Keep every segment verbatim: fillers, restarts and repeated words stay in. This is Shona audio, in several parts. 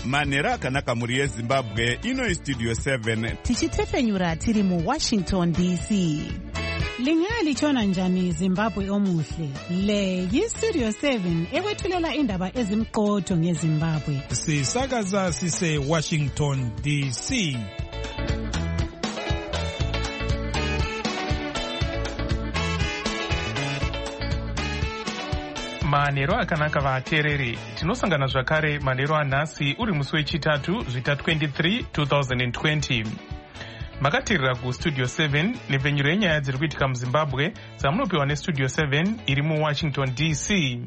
manhero akanaka mhuri yezimbabwe. Ino istudio seven tichitefenyura tiri muwashington D C. Lingalitshona njani Zimbabwe omuhle? Le yistudio seven ekwethulela indaba ezimqotho ngeZimbabwe. Sisakaza sise Washington D C. Manhero akanaka vateereri, tinosangana zvakare manhero anhasi uri musi wechitatu zvita twenty-three two thousand twenty. Makateerera kustudio seven nepfenyuro yenyaya dziri kuitika muZimbabwe dzamunopiwa nestudio seven iri muWashington D C.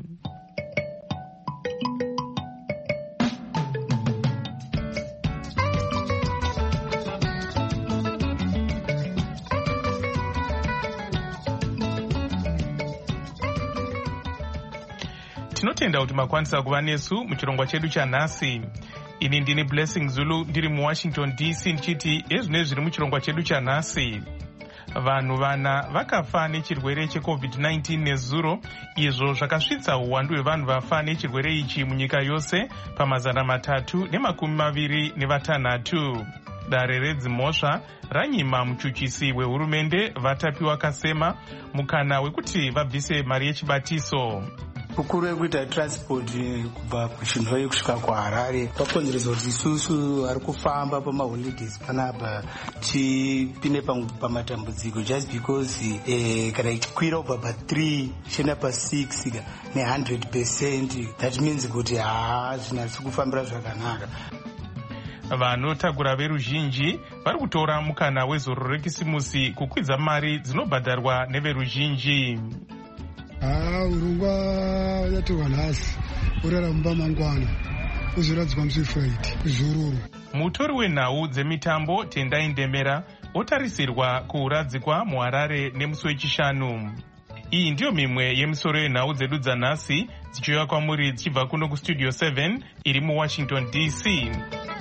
Tinotenda kuti makwanisa kuva nesu muchirongwa chedu chanhasi. Ini ndini Blessing Zulu ndiri muWashington D C ndichiti ezvine zviri muchirongwa chedu chanhasi. Vanhu vana vakafa nechirwere checovid nineteen nezuro, izvo zvakasvitsa uwandu hwevanhu vafa nechirwere ichi munyika yose pamazana matatu nemakumi maviri nevatanhatu. Dare redzimhosva ranyima muchuchisi wehurumende Vatapiwa Kasema mukana wekuti vabvise mari yechibatiso. Ukuru wekuita transport kubva kuChinhoyi kusvika kuHarare kwakonzeresa kuti isusu ari kufamba pamaholidays panapa tipinde pamatambudziko just because eh, kana ichikwira kubva pa-three chienda pa-six ne one hundred percent that means kuti haa zvinasi kufambira zvakanaka. Vanotagura veruzhinji vari kutora mukana wezoro rekisimusi kukwidza mari dzinobhadharwa neveruzhinji. Ah, urungwa yatorwa nhasi urara mumba mangwana uzoradzwa musi Friday kuzororo. Mutori wenhau dzemitambo Tendai Ndemera otarisirwa kuuradzikwa muHarare nemusi wechishanu. Iyi ndiyo mimwe yemisoro yenhau dzedu dzanhasi dzichiuya kwamuri dzichibva kuno kustudio seven iri muWashington D C.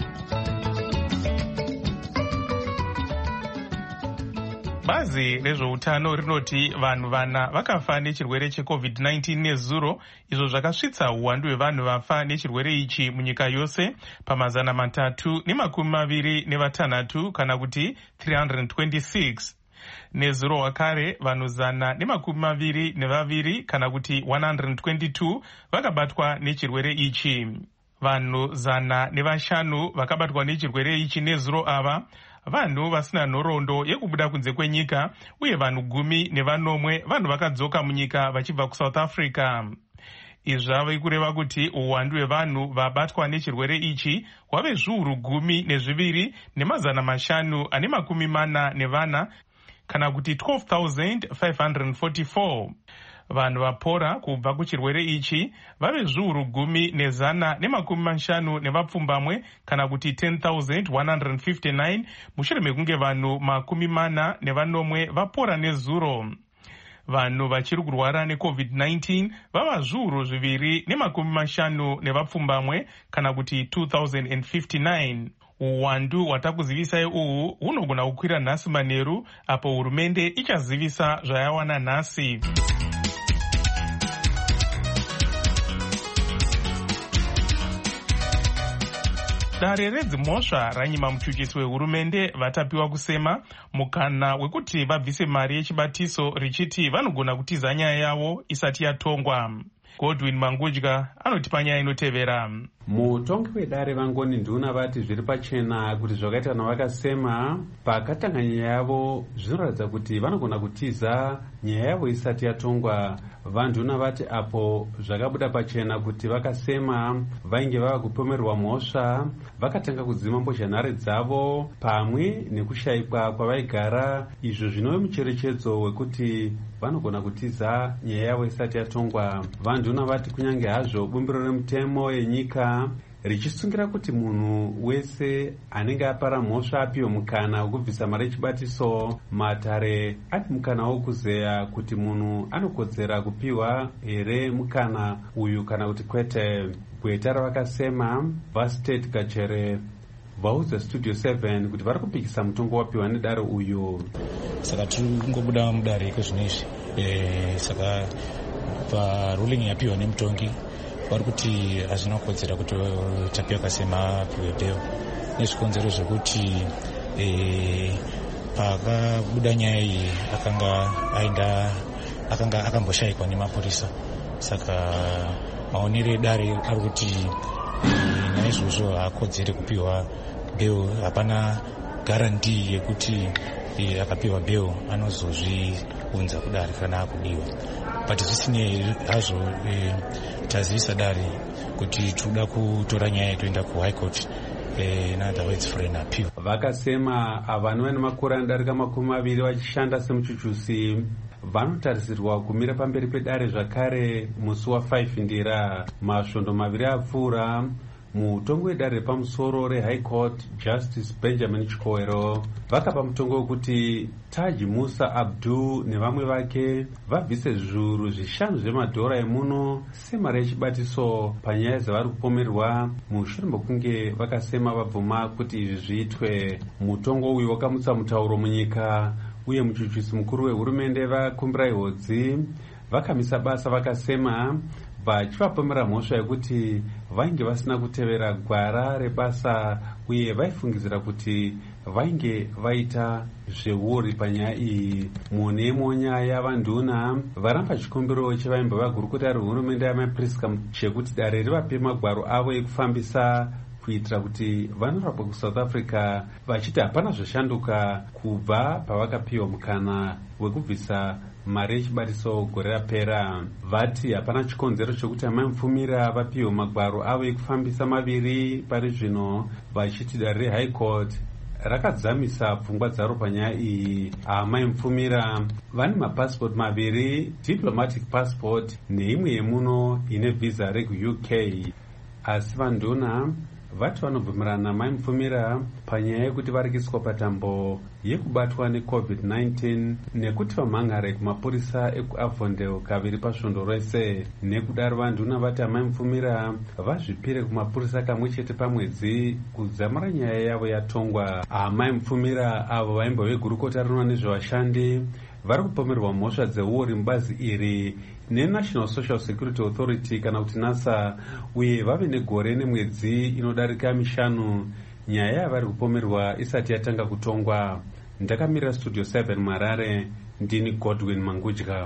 Bazi rezveutano rinoti vanhu vana vakafa nechirwere checovid nineteen nezuro, izvo zvakasvitsa uwandu hwevanhu vafa nechirwere ichi munyika yose pamazana matatu nemakumi maviri nevatanhatu kana kuti three hundred twenty-six. Nezuro wakare vanhu zana nemakumi maviri nevaviri kana kuti one hundred twenty-two vakabatwa nechirwere ichi. Vanhu zana nevashanu vakabatwa nechirwere ichi nezuro ava vanhu vasina nhoroondo yekubuda kunze kwenyika, uye vanhu gumi nevanomwe vanhu vakadzoka munyika vachibva kuSouth Africa. Izvi zvava kureva kuti uwandu hwevanhu vabatwa nechirwere ichi hwave zviuru gumi nezviviri nemazana mashanu ane makumi mana nevana kana kuti twelve thousand five hundred forty-four. Vanhu vapora kubva kuchirwere ichi vave zviuru gumi nezana nemakumi mashanu nevapfumbamwe kana kuti ten thousand one hundred fifty-nine mushure mekunge vanhu makumi mana nevanomwe vapora nezuro. Vanhu vachiri kurwara necovid nineteen vava zviuru zviviri nemakumi mashanu nevapfumbamwe kana kuti two thousand fifty-nine. Uwandu hwatakuzivisai uhu hunogona kukwira nhasi manheru apo hurumende ichazivisa zvayawana nhasi. Dare redzimhosva ranyima muchuchisi wehurumende Vatapiwa Kusema mukana wekuti vabvise mari yechibatiso richiti vanogona kutiza nyaya yavo isati yatongwa. Godwin Mangudya anotipa nyaya inotevera. Mutongi wedare vangoni nduna vati zviri pachena kuti zvakaita navakasema pakatanga nyaya yavo zvinoratidza kuti vanogona kutiza nyaya yavo isati yatongwa. Vanduna vati apo zvakabuda pachena kuti vakasema vainge vava kupomerwa mhosva vakatanga kudzima mbozhanhare dzavo pamwe nekushayikwa kwavaigara, izvo zvinove mucherechedzo wekuti vanogona kutiza nyaya yavo isati yatongwa. Vanduna vati kunyange hazvo bumbiro remutemo yenyika richisungira kuti munhu wese anenge apara mhosva apiwe mukana wekubvisa mari yechibatiso, matare ati mukana wokuzeya kuti munhu anokodzera kupiwa here mukana uyu kana kuti kwete. Gweta ravakasema Vastate Kachere vaudza studio seven kuti vari kupikisa mutongo wapiwa nedare uyu. Saka tiri kungobuda mudare kwezvino izvi, saka paruling yapiwa nemutongi vari kuti hazvina kukodzera kuti Tapioca Sema apiwe bheo nezvikonzero zvekuti e, pakabuda nyaya iyi akanga aenda akanga akamboshayikwa nemapurisa. Saka maonero edare ari kuti naizvozvo haakodzere kupiwa bheo. Hapana garanti yekuti e, akapiwa bheo anozozviunza kudare kana akudiwa. But zvisinei hazvo e, tazivisa dare kuti tinoda kutora nyaya toenda kuhigh court. Vakasema vanhu vane makore anodarika makumi maviri vachishanda semuchuchusi vanotarisirwa kumira pamberi pedare zvakare musi wa5 ndira. Masvondo maviri apfuura mutongo wedare repamusoro reHigh Court Justice Benjamin Chikwero vakapa mutongo wekuti Taji Musa Abdu nevamwe vake vabvise zviuru zvishanu zvemadhora emuno semari yechibatiso panyaya dzavari kupomerwa mushure mekunge vakasema vabvuma kuti izvi zviitwe. Mutongo uyu wakamutsa mutauro munyika uye muchuchusi mukuru wehurumende vakumbira ihodzi vakamisa basa vakasema vachivapomera mhosva yekuti vainge vasina kutevera gwara rebasa uye vaifungidzira kuti vainge vaita zveuri panyaya iyi. Mune imwe nyaya vanduna varamba chikumbiro chevaimba vagurukota rehurumende yamapriska chekuti dare rivape magwaro avo ekufambisa kuitira kuti vanorapwa kuSouth Africa vachiti hapana zvashanduka kubva pavakapiwa mukana wekubvisa mari yechibatiso gore rapera. Vati hapana chikonzero chokuti amai Mufumira vapiwe magwaro avo ekufambisa maviri pari zvino, vachiti dare reHigh Court rakadzamisa pfungwa dzaro panyaya iyi. Amai Mufumira vane mapasipoti maviri, diplomatic passport neimwe yemuno ine visa rekuU K. Asi vanduna vati vanobvumirana Mai Mufumira panyaya yekuti varikiswa patambo yekubatwa neCovid nineteen nekuti vamhangare kumapurisa ekuAvondale kaviri pasvondo rese. Nekudaro vanduna vati Mai Mufumira vazvipire kumapurisa kamwe chete pamwedzi kudzamara nyaya yavo yatongwa. Amai Mufumira avo vaimba vegurukota rinoona nezvevashandi vari kupomerwa mhosva dzeuori mubazi iri neNational Social Security Authority kana kuti NASA uye vave negore nemwedzi inodarika mishanu nyaya yavari kupomerwa isati yatanga kutongwa. Ndakamirira Studio seven Marare, ndini Godwin Mangudya.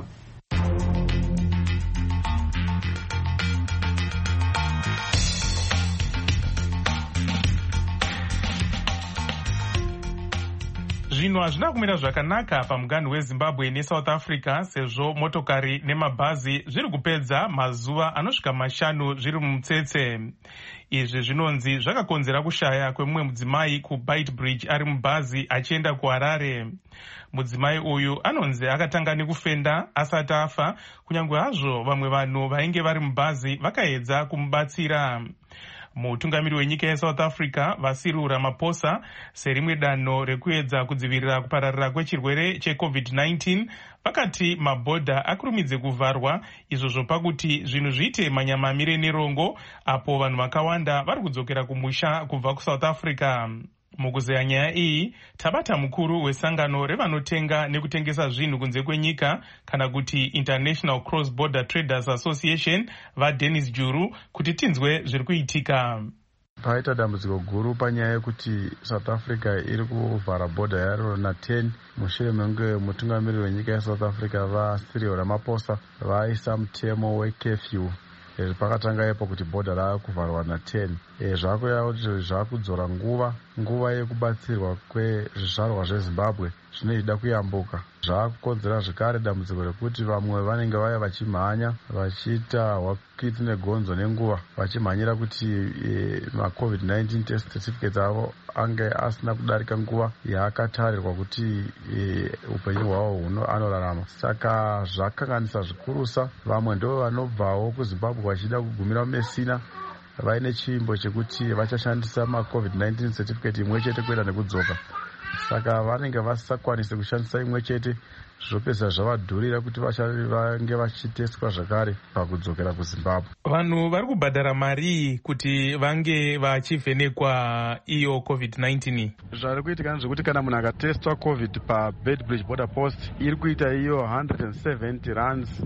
Zvinhu hazvina kumira zvakanaka pamuganhu weZimbabwe neSouth Africa sezvo motokari nemabhazi zviri kupedza mazuva anosvika mashanu zviri mumutsetse. Izvi zvinonzi zvakakonzera kushaya kwemumwe mudzimai kuBeitbridge ari mubhazi achienda kuHarare. Mudzimai uyu anonzi akatanga nekufenda asati afa, kunyange hazvo vamwe vanhu vainge vari mubhazi vakaedza kumubatsira. Mutungamiri wenyika yeSouth Africa Vasiri Ramaphosa serimwe danho rekuedza kudzivirira kupararira kwechirwere cheCovid nineteen vakati mabhodha akurumidze kuvharwa, izvo pakuti zvinhu zviite manyamamire nerongo apo vanhu vakawanda vari kudzokera kumusha kubva kuSouth Africa. Mukuzeya nyaya iyi, tabata mukuru wesangano revanotenga nekutengesa zvinhu kunze kwenyika kana kuti International Cross Border Traders Association vaDennis Juru kuti tinzwe zviri kuitika. Paita dambudziko guru panyaya yekuti South Africa iri kuvhara bhodha yaro na ten mushure mekunge mutungamiriri wenyika yeSouth Africa Vasiri Ramaphosa vaisa mutemo wecurfew. E, pakatanga ipo kuti bhodha rava kuvharwa na ten. E, zvakuya kuti zvakudzora nguva nguva yekubatsirwa kwezvizvarwa zveZimbabwe zvinoida kuyambuka. Zvakukonzera zvakare dambudziko rekuti vamwe vanenge vaya vachimhanya vachiita hwakiti negonzo nenguva vachimhanyira kuti e, maCovid nineteen test certificates avo ange asina kudarika nguva yaakatarirwa kuti e, upenyu hwavo anorarama. Saka zvakanganisa zvikurusa. Vamwe ndo vanobvawo kuZimbabwe vachida kugumira mumesina vaine chimbo chekuti vachashandisa maCovid nineteen certificate imwe chete kuenda nekudzoka. Saka vanenge vasisakwanise kushandisa imwe chete, zvopedza zvavadhurira kuti vange vachiteswa zvakare pakudzokera kuZimbabwe. Vanhu vari kubhadhara mari kuti vange vachivhenekwa iyo Covid nineteen. Zvari kuitika zvekuti kana munhu akatestwa Covid paBeitbridge border post iri kuita iyo one hundred seventy rands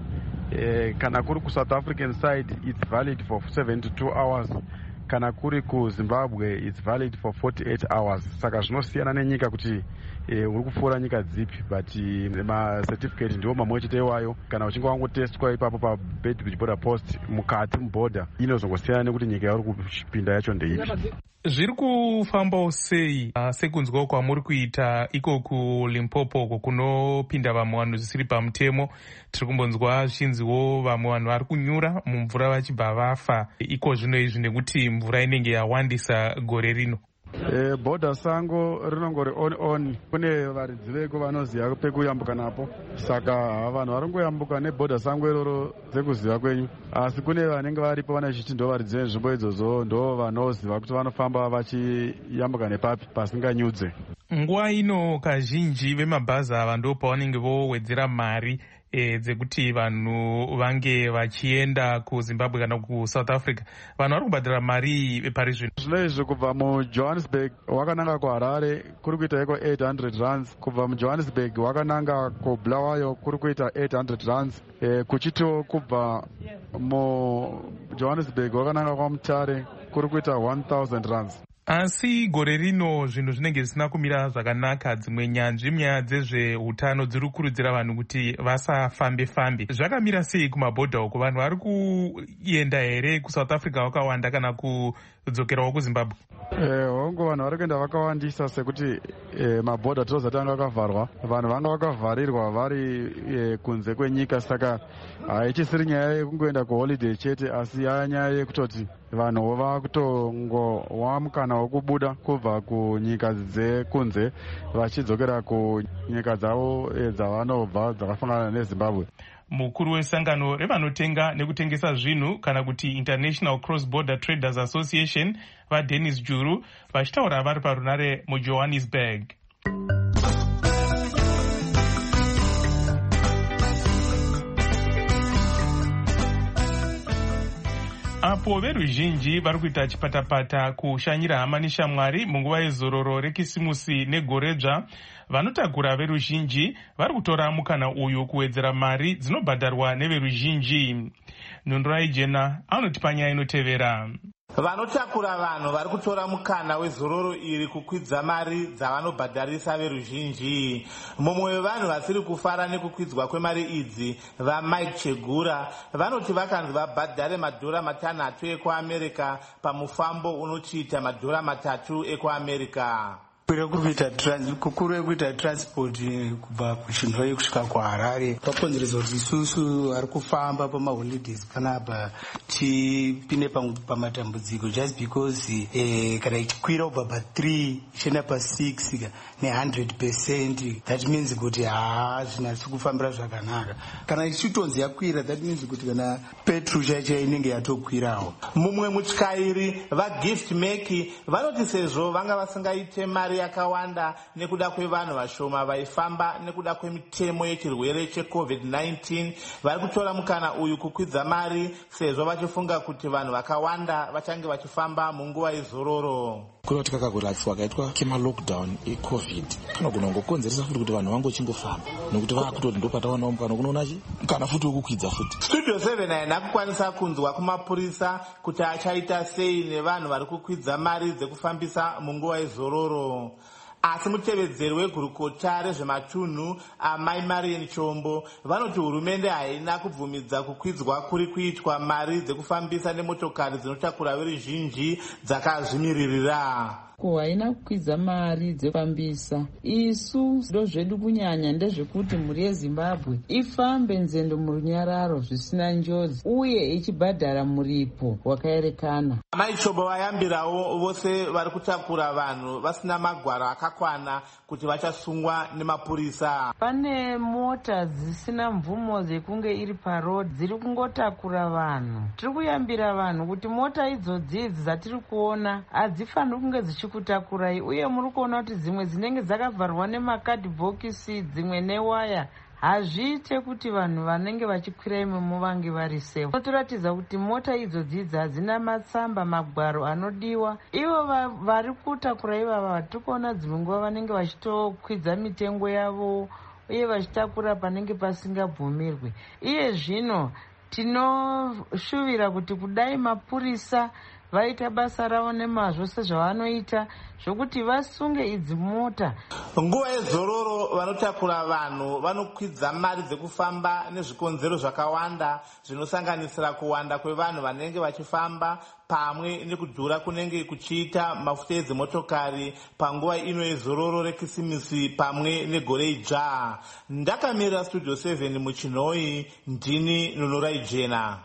eh, kana kuri kusouth african side it's valid for seventy-two hours, kana kuri kuzimbabwe it's valid for forty-eight hours. Saka zvinosiyana nenyika kuti eh, uri kupfuura nyika dzipi, but macertificate ndiwo mamwe chete iwayo. Kana uchinge wangotestwa ipapo paBeitbridge border post mukati muborder, inozongosiyana nekuti nyika yauri kupinda yacho ndeipi. Zviri kufambawo sei uh, sekunzwa kwamuri kuita iko kuLimpopo uko kunopinda vamwe vanhu zvisiri pamutemo? Tiri kumbonzwa zvichinziwo vamwe vanhu vari kunyura mumvura vachibva vafa iko zvino izvi nekuti mvura inenge yawandisa gore rino. E, bhodha sango rinongori on on, kune varidzi veko vanoziva pekuyambuka napo, saka vanhu vari ngoyambuka nebhodha sango iroro dzekuziva kwenyu, asi kune vanenge varipo vana chiti ndo varidzi venzvimbo idzodzo ndo vanoziva kuti vanofamba vachiyambuka nepapi pasinganyudze. Nguva ino kazhinji vemabhazi ava ndo pavanenge vowedzera mari E, dzekuti vanhu vange vachienda kuZimbabwe kana kuSouth Africa. Vanhu vari kubhadhara mari pari zvino. Zvino izvi kubva muJohannesburg wakananga kuHarare kuri kuita iko eight hundred rands, kubva muJohannesburg wakananga kuBulawayo kuri kuita eight hundred rands, e, kuchito kubva muJohannesburg wakananga kwaMutare kuri kuita one thousand rands. Asi gore rino zvinhu zvinenge zvisina kumira zvakanaka. Dzimwe nyanzvi nyaya dzezveutano dziri kukurudzira vanhu kuti vasafambe fambe. Zvakamira sei kumabhodha uko? Vanhu vari kuenda here kuSouth Africa vakawanda kana kudzokerawo kuZimbabwe? Eh, hongo vanhu vari kuenda vakawandisa sekuti eh, mabhodha tozatanga akavharwa, vanhu vanga vakavharirwa vari eh, kunze kwenyika, saka haichisiri nyaya yekungoenda kuholiday chete, asi yaya nyaya yekutoti vanhu vakutongowa mukana wokubuda kubva kunyika dzekunze vachidzokera kunyika dzavo eh, dzavanobva dzakafanana neZimbabwe. Mukuru wesangano revanotenga nekutengesa zvinhu kana kuti International Cross Border Traders Association vaDennis Juru vachitaura vari parunare muJohannesburg. Apo veruzhinji vari kuita chipatapata kushanyira hama neshamwari munguva yezororo rekisimusi negoredzva, vanotagura veruzhinji vari kutora mukana uyu kuwedzera mari dzinobhadharwa neveruzhinji. Nundurai Jena anotipa nyaya inotevera. Vanotakura vanhu vari kutora mukana wezororo iri kukwidza mari dzavanobhadharisa veruzhinji. Mumwe wevanhu vasiri kufara nekukwidzwa kwemari idzi, vaMike Chegura, vanoti vakanzi vabhadhare madhora matanhatu ekuAmerika pamufambo unochiita madhora matatu ekuAmerika. Kukuru yekuita transport kubva kuChinhoyi kusvika kuHarare kwakonzeresa kuti isusu ari kufamba pamaholidays panapa tipinde pamatambudziko just because eh, kana ichikwira kubva pa3 ichienda pa6 ne one hundred percent, that means kuti haa zvinasi kufambira zvakanaka. Kana ichitonzi yakwira, that means kuti kana petrol chaicho inenge yatokwirawo. Mumwe mutyairi vaGift Meki vanoti sezvo vanga vasingaite mari yakawanda nekuda kwevanhu vashoma vaifamba nekuda kwemitemo yechirwere checovid nineteen, vari kutora mukana uyu kukwidza mari sezvo vachifunga kuti vanhu vakawanda vachange vachifamba munguva yezororo. Kuroti kakaguratswa kaitwa kemalockdown ecovid kanogona kungokonzeresa futi kuti vanhu vangochingofamba nekuti vakutoti ndopatawana mukana kunonachi kana futi wekukwidza futi. Studio seven haina kukwanisa kunzwa kumapurisa kuti achaita sei nevanhu vari kukwidza mari dzekufambisa munguva yezororo. Asi mutevedzeri wegurukota rezvematunhu amai Marian Chombo vanoti hurumende haina kubvumidza kukwidzwa kuri kuitwa mari dzekufambisa nemotokari dzinotakura veruzhinji dzakazvimiririra. Ko haina kukwidza mari dzekufambisa. Isu ndo zvedu kunyanya ndezvekuti mhuri yeZimbabwe ifambe nzendo murunyararo zvisina njodzi uye ichibhadhara muripo wakaerekana. Amai Chombo vayambirawo vose vari kutakura vanhu vasina magwaro akakwana kuti vachasungwa nemapurisa. Pane mota dzisina mvumo dzekunge iri parodi dziri kungotakura vanhu. Tiri kuyambira vanhu kuti mota idzodzi dzatiri kuona hadzifaniri kunge dzichikutakurai, uye muri kuona kuti dzimwe dzinenge dzakavharwa nemakadhibhokisi dzimwe newaya. Hazviite kuti vanhu vanenge vachikwira imomo vange vari safe. Zvinotoratidza kuti mota idzodzi hadzina matsamba magwaro anodiwa. Ivo vari kutakura ivava vatiri kuona dzimwe nguva vanenge vachitokwidza mitengo yavo uye vachitakura panenge pasingabvumirwi. Iye zvino tinoshuvira kuti kudai mapurisa vaita basa ravo nemazvo sezvavanoita zvokuti vasunge idzi mota. Nguva yezororo vanotakura vanhu vanokwidza mari dzekufamba nezvikonzero zvakawanda zvinosanganisira kuwanda kwevanhu vanenge vachifamba pamwe nekudhura kunenge kuchiita mafuta edzimotokari panguva ino yezororo rekisimisi pamwe negore idzva. Ndakamirira studio seven muchinhoi, ndini Nunurai Jena.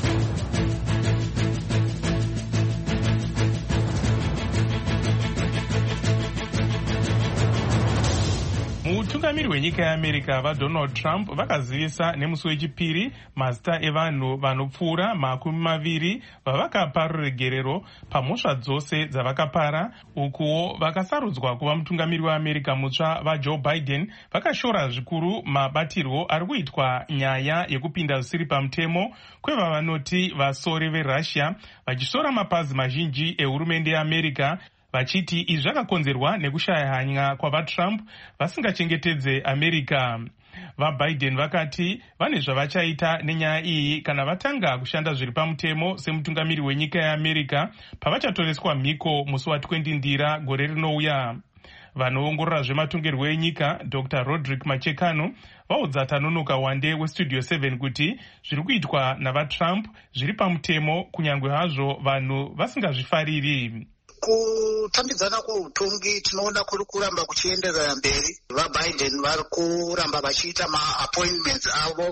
mutungamiri wenyika yeAmerica vaDonald Trump vakazivisa nemusi wechipiri mazita evanhu vanopfuura makumi maviri vavakapa ruregerero pamhosva dzose dzavakapara. Ukuwo vakasarudzwa kuva mutungamiri weAmerica mutsva vaJoe Biden vakashora zvikuru mabatirwo ari kuitwa nyaya yekupinda zvisiri pamutemo kwevavanoti vasori veRussia, vachisora mapazi mazhinji ehurumende yeAmerica vachiti izvi zvakakonzerwa nekushaya hanya kwavaTrump vasingachengetedze America. VaBiden vakati vane zvavachaita nenyaya iyi kana vatanga kushanda zviri pamutemo semutungamiri wenyika yeAmerica pavachatoreswa mhiko musi wa20 ndira gore rinouya. Vanoongorora zvematongerwo enyika Doctor Roderick Machekano vaudza Tanonoka Wande weStudio seven kuti zviri kuitwa navaTrump zviri pamutemo kunyange hazvo vanhu vasingazvifariri. Kutambidzana kweutongi tinoona kuri kuramba kuchienderera mberi. VaBiden vari kuramba vachiita maappointments avo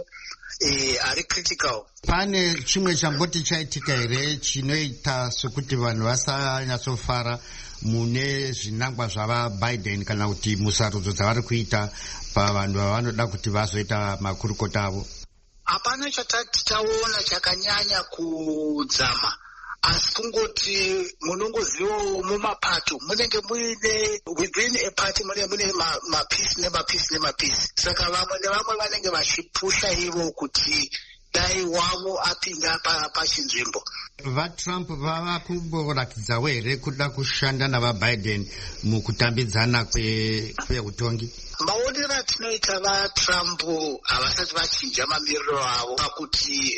e, ari critical. Pane chimwe chamboti chaitika here chinoita sokuti vanhu vasanyatsofara mune zvinangwa zvavaBiden kana kuti musarudzo dzavari kuita pavanhu vavanoda kuti vazoita makurukota avo? Hapana chatati taona chakanyanya kudzama, asi kungoti munongozivawo mumapato munenge muine within a party munenge mune mapisi nemapisi nemapisi. Saka vamwe nevamwe vanenge vachipusha ivo kuti dai wavo apinda pachinzvimbo. VaTrump vava kumboratidzawo here kuda kushanda navaBiden mukutambidzana kweutongi? Maonero atinoita vaTrump havasati vachinja mamiriro avo pakuti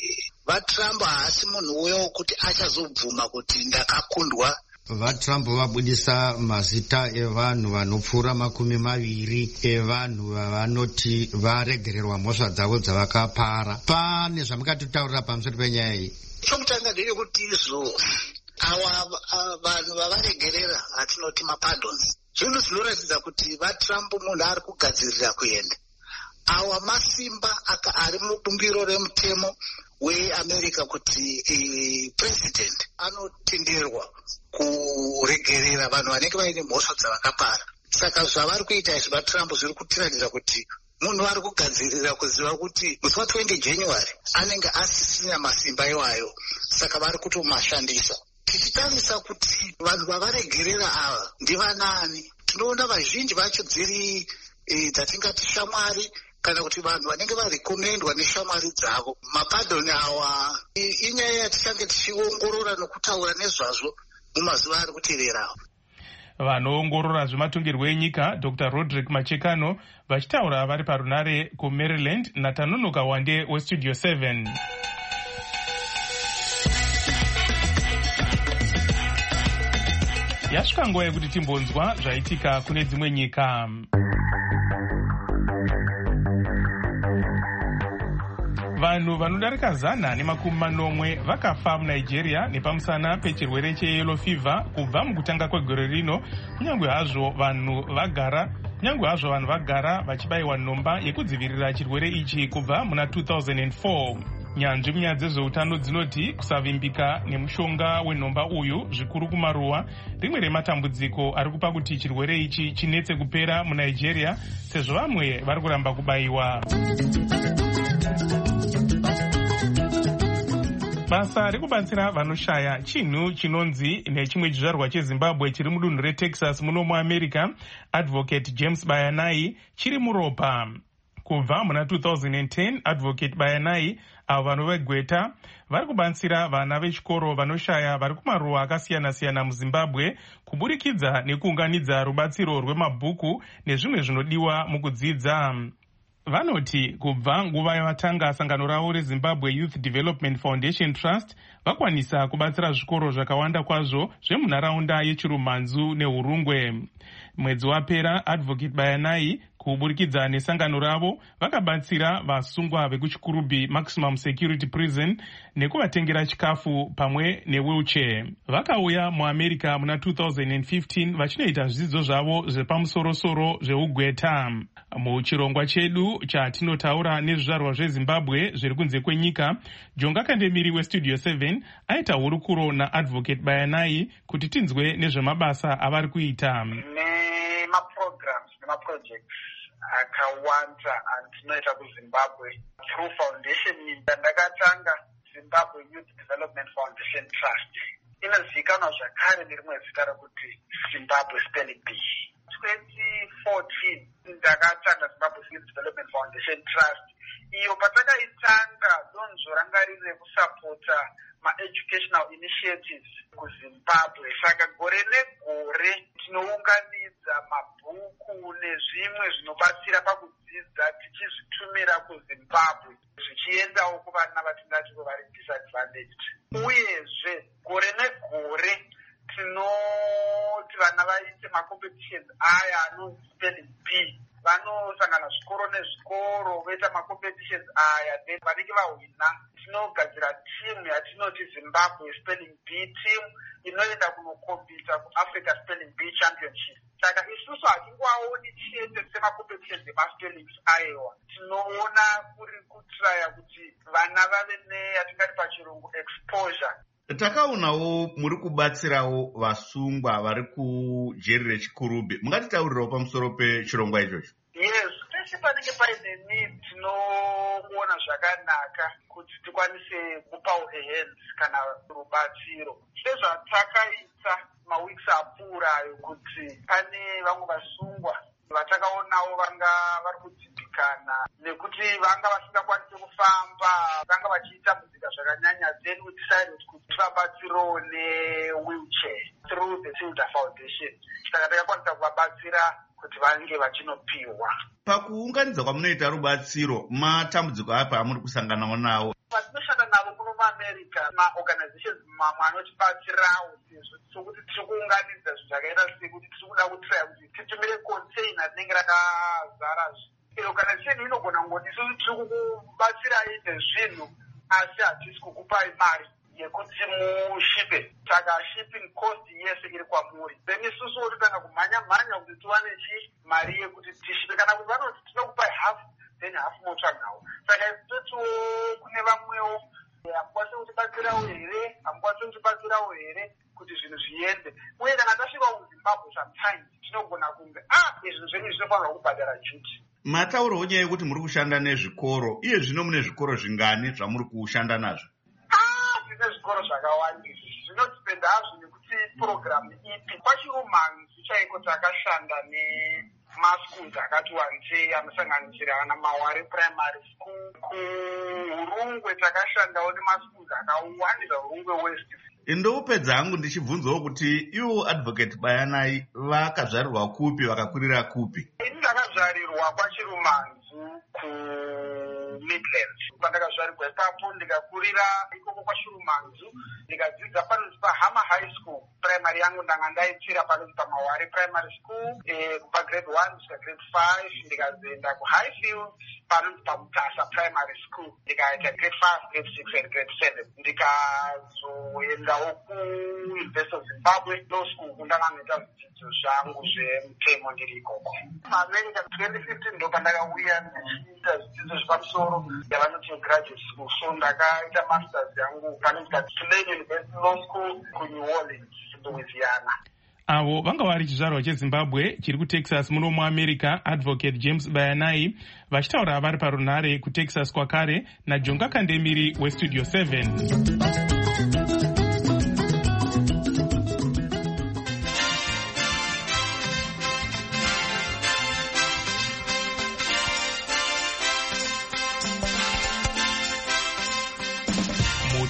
vaTrump haasi munhu uyo wekuti achazobvuma kuti ndakakundwa. VaTrump vabudisa mazita evanhu vanopfuura makumi maviri evanhu vavanoti varegererwa mhosva dzavo dzavakapara. Pane zvamukatitaurira pamusoro penyaya iyi? Chokutanga ndeyekuti izvo ava vanhu vavaregerera hatinoti mapardons, zvinhu zvinoratidza kuti vaTrump munhu ari kugadzirira kuenda. Awa masimba ari mubumbiro remutemo weAmerica kuti e, president anotenderwa kuregerera vanhu vanenge vaine mhosva dzavakapara. Saka zvavari kuita izvi vaTrump zviri kutiratidza kuti munhu ari kugadzirira kuziva kuti musi wa20 January anenge asisina masimba iwayo, saka vari kutomashandisa. Tichitarisa kuti vanhu vavaregerera ava ndivanani, tinoona vazhinji vacho dziri e, dzatingati shamwari kana kuti vanhu vanenge varekomendwa neshamwari dzavo. Mapadhoni awa inyaya yatichange tichiongorora nokutaura nezvazvo mumazuva ari kuteverawo. Vanoongorora zvematongerwo enyika Doctor Roderick Machekano vachitaura vari parunare kuMaryland naTanonoka Wande weStudio seven. Yasvika nguva yekuti timbonzwa zvaitika kune dzimwe nyika. Vanhu vanodarika zana nemakumi manomwe vakafa muNigeria nepamusana pechirwere cheyellow fever kubva mukutanga kwegore rino, kunyange hazvo vanhu vagara kunyange hazvo vanhu vagara vachibayiwa nhomba yekudzivirira chirwere ichi kubva muna two thousand four. Nyanzvi munyaya dzezveutano dzinoti kusavimbika nemushonga wenhomba uyu zvikuru kumaruwa rimwe rematambudziko ari kupa kuti chirwere ichi chinetse kupera muNigeria, sezvo vamwe vari kuramba kubayiwa. Basa rekubatsira vanoshaya chinhu chinonzi nechimwe chizvarwa cheZimbabwe chiri mudunhu reTexas muno muAmerica, Advocate James Bayanai, chiri muropa. Kubva muna two thousand ten, Advocate Bayanai avo vanhu vegweta vari kubatsira vana vechikoro vanoshaya vari kumaruwa akasiyana-siyana muZimbabwe kuburikidza nekuunganidza rubatsiro rwemabhuku nezvimwe zvinodiwa mukudzidza. Vanoti kubva nguva yavatanga sangano ravo reZimbabwe Youth Development Foundation Trust vakwanisa kubatsira zvikoro zvakawanda kwazvo zvemunharaunda yeChirumanzu neHurungwe. Mwedzi wapera, Advocate Bayanai kuburikidza nesangano ravo vakabatsira vasungwa vekuchikurubhi Maximum Security Prison nekuvatengera chikafu pamwe newheelchair. Vakauya muAmerica muna two thousand fifteen vachinoita zvidzidzo zvavo zvepamusoro-soro zveugweta. Muchirongwa chedu chatinotaura nezvizvarwa zveZimbabwe zviri kunze kwenyika, Jonga Kandemiri weStudio seven aita hurukuro naAdvocate Bayanai kuti tinzwe nezvemabasa avari kuita. Nemaprograms nemaprojects akawanda andinoita kuZimbabwe through foundation ndakatanga Zimbabwe Youth Development Foundation Trust. Inozivikanwa zvakare nerimwe zita rokuti Zimbabwe Spelling Bee. twenty fourteen ndakatanga Zimbabwe Youth Development Foundation Trust. Iyo patakaitanga donzvo ranga riri rekusapota ma-educational initiatives kuZimbabwe. Saka gore negore tinounganidza mabhuku nezvimwe zvinobatsira pakudzidza tichizvitumira kuZimbabwe zvichiendawo kuvana vatingati vari disadvantaged. Uyezve gore negore tinoti vana vaite macompetitions aya anonzi spelling bee. Vanosangana zvikoro nezvikoro voita macompetitions aya, then vanenge vahwina tinogadzira team yatinoti Zimbabwe Spelling Bee team inoenda kunokompita kuAfrica Spelling Bee Championship. Saka isusu hatingoaoni chete semacompetitions emaspellings aiwa, tinoona kuri kutraya kuti vana vave neyatingati pachirungu exposure. Takaonawo muri kubatsirawo vasungwa vari kujeri rechikurubhi. Mungatitaurirawo pamusoro pechirongwa ichocho? Yes, peshe panenge paine need tinoona zvakanaka kuti tikwanise kupawo hands kana rubatsiro. Sezvatakaita maweeks apfuurayo kuti pane vamwe vasungwa vatakaonawo vanga vari kudzimbikana nekuti vanga vasingakwanisi kufamba, vanga vachitambudzika zvakanyanya, then we decided kuti tivabatsirewo newheelchair through the Tilda Foundation. Saka takakwanisa kuvabatsira kuti vange vachinopiwa. Pakuunganidza kwamunoita rubatsiro, matambudziko api amuri kusanganawo nawo? Patinoshanda navo kuno muAmerica, maorganizations mamwe anotibatsirawo sezvo sokuti tiri kuunganidza zvinhu zvakaita sekuti tiri kuda kutraya kuti titumire container rinenge rakazara zvinhu. Organization inogona kungoti isusu tiri kukubatsirai nezvinhu asi hatisi kukupai mari yekuti mushipe. Saka shipping cost yese iri kwamuri. Then isusu totanga kumhanya-mhanya kuti tiwane chi mari yekuti tishipe. Kana kuti vanoti tinokupai half, then half motsvagawo. Saka isusu kune vamwewo hamukwanisi kutibatsirawo here, hamukwanisi kutibatsirawo here kuti zvinhu zviende. Uye kana tasvikawo kuZimbabwe sometimes tinogona kunge ah izvi zvenyu zvinofanirwa kubhadhara duty. Mataurawo nyaya yekuti muri kushanda nezvikoro. Iye zvino mune zvikoro zvingani zvamuri kushanda nazvo? Tine zvikoro zvakawanda. Zvinodipenda hazvo nekuti program ipi. KwaChirumanzu chaiko takashanda nemaschools akati wandei anosanganisira ana Maware Primary School. KuHurungwe takashandawo nemaschools akawanda, Hurungwe West. Ndopedza hangu ndichibvunzawo kuti iwo Advocate Bayanai vakazvarirwa kupi, vakakurira kupi? Ini ndakazvarirwa kwaChirumanzu ku Midlands. Pandakazvarirwa ipapo ndikakurira ikoko kwaChirumanzu, ndikadzidza panonzi paHama High School. Primary yangu ndanga ndaipfira panonzi paMaware Primary School eh, kubva grade one kusvika grade five. Ndikazoenda kuHighfield panonzi paMutasa Primary School, ndikaita grade five, grade six and grade seven. Ndikazoendawo kuUniversity of Zimbabwe Law School kundanga noita zvidzidzo zvangu zvemutemo ndiri ikoko. MuAmerica twenty fifteen ndo pandakauya ndichiita zvidzidzo zvepamusoro yavanoti graduate school. So ndakaita masters yangu panonzi Tulane University Law School kuNew Orleans, Louisiana. Avo vanga vari chizvarwa cheZimbabwe chiri kuTexas muno muAmerica, Advocate James Bayanai vachitaura vari parunhare kuTexas kwakare naJonga Kandemiri weStudio seven.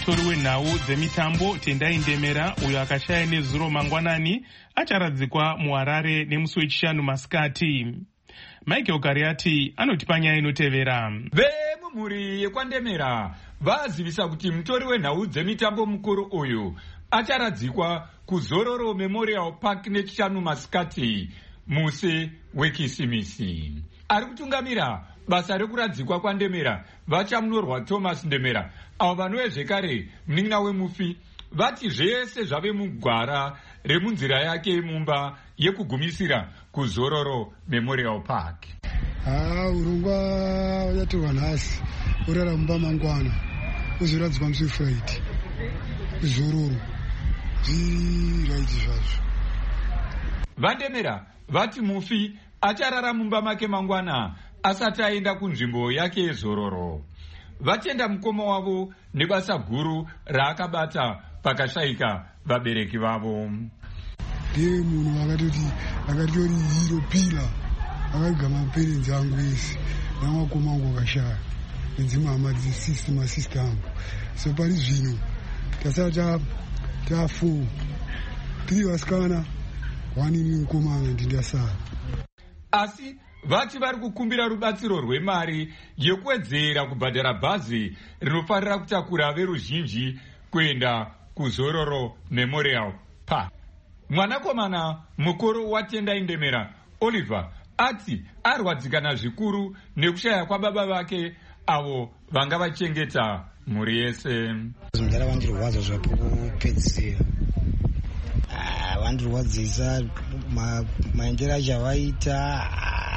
mutori wenhau dzemitambo Tendai Ndemera, uyo akashaya nezuro mangwanani, acharadzikwa muHarare nemusi wechishanu masikati. Michael Kariati anotipa nyaya inotevera. Vemumhuri yekwaNdemera vazivisa kuti mutori wenhau dzemitambo mukuru uyu acharadzikwa kuZororo Memorial Park nechishanu masikati musi wekisimisi. Ari kutungamira basa rekuradzikwa kwaNdemera vachamunyorwa Thomas Ndemera, avo vanove zvekare munin'ina wemufi, vati zvese zvave mugwara remunzira yake yemumba yekugumisira kuZororo Memorial Park. Ah, urongwa wachatorwa nhasi urara mumba mangwana uzoradzikwa musi Friday kuZororo. Zviraiti zvazvo vaNdemera vati mufi acharara mumba make mangwana asati aenda kunzvimbo yake yeZororo. Vatenda mukoma wavo nebasa guru raakabata pakashayika vabereki vavo. Ndiye munhu akatoti akatori hiro pila akagama maperenzi angu ese namakoma angu akashaya nedzimwe hama dzisisti masista angu. So pari zvino tasara tafu tiri vasikana wanini mukomana ndindasara. Asi vati vari kukumbira rubatsiro rwemari yekuwedzera kubhadhara bhazi rinofarira kutakura veruzhinji kuenda kuZororo Memorial Park. Mwanakomana mukuru waTendai Ndemera, Oliver, ati arwadzikana zvikuru nekushaya kwababa vake avo vanga vachengeta mhuri yese. Zvindara vandirwadza zvapokupedzisira. Ah, vandirwadzisa maendero acho avaita.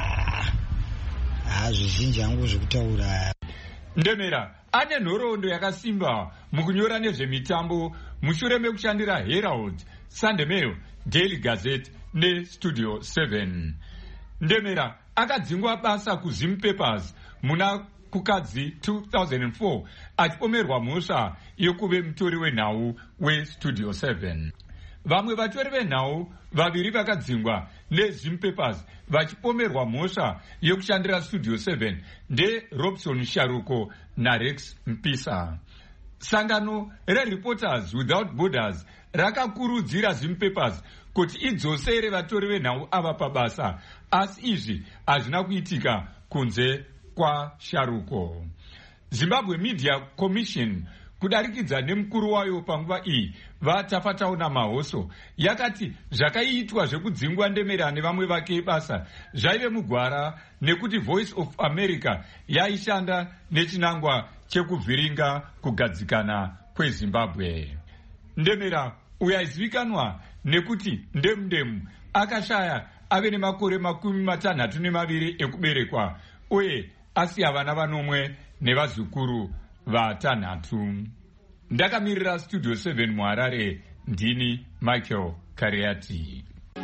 Ah, zvizhinji hangu zvekutaura. Ndemera ane nhoroondo yakasimba mukunyora nezvemitambo mushure mekushandira Herald, Sunday Mail, Daily Gazette neStudio seven. Ndemera akadzingwa basa kuZim Papers muna kukadzi two thousand four achipomerwa mhosva yekuve mutori wenhau weStudio seven. Vamwe vatori venhau vaviri vakadzingwa neZim Papers vachipomerwa mhosva yekushandira Studio seven ndeRobson Sharuko naRex Mpisa. Sangano reReporters Without Borders rakakurudzira Zim Papers kuti idzosere vatori venhau ava pabasa, asi izvi hazvina kuitika kunze kwaSharuko. Zimbabwe Media Commission kudarikidza nemukuru wayo panguva iyi vaTafatauna Mahoso yakati zvakaitwa zvekudzingwa Ndemera nevamwe vake basa zvaive mugwara nekuti Voice of America yaishanda nechinangwa chekuvhiringa kugadzikana kweZimbabwe. Ndemera uyaizivikanwa nekuti ndemu ndemu akashaya ave nemakore makumi matanhatu nemaviri ekuberekwa uye asiya vana vanomwe nevazukuru vatanhatu. Ndakamirira Studio seven muHarare, ndini Michael Kariati.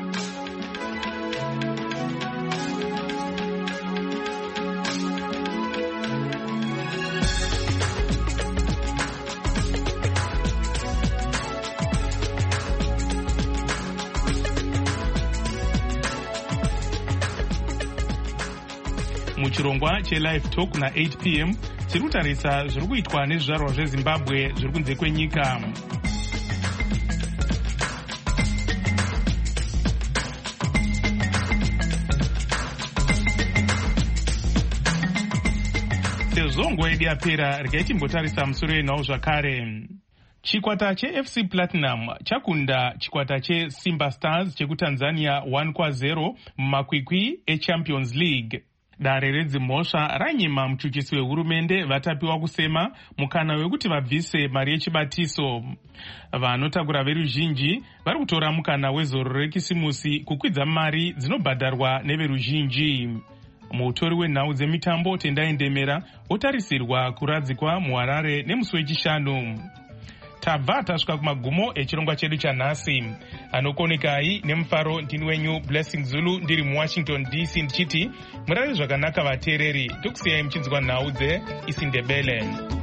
Muchirongwa cheLive Talk na eight p m tiri kutarisa zviri kuitwa nezvizvarwa zveZimbabwe zviri kunze kwenyika. Sezvo nguva yedu yapera, regai timbotarisa musoro wenhau zvakare. Chikwata cheF C Platinum chakunda chikwata cheSimba Stars chekuTanzania one kwa zero mumakwikwi eChampions League. Dare redzimhosva ranyima muchuchisi wehurumende vatapiwa kusema mukana wekuti vabvise mari yechibatiso. Vanotakura veruzhinji vari kutora mukana wezororo rekisimusi kukwidza mari dzinobhadharwa neveruzhinji. Mutori wenhau dzemitambo Tendai Ndemera otarisirwa kuradzikwa muHarare nemusi wechishanu. Tabva tasvika kumagumo echirongwa chedu chanhasi. Anokonekai nemufaro ndini wenyu Blessing Zulu ndiri muWashington D C ndichiti murare zvakanaka vateereri, tokusiyai muchinzwa nhau dzeIsindebele.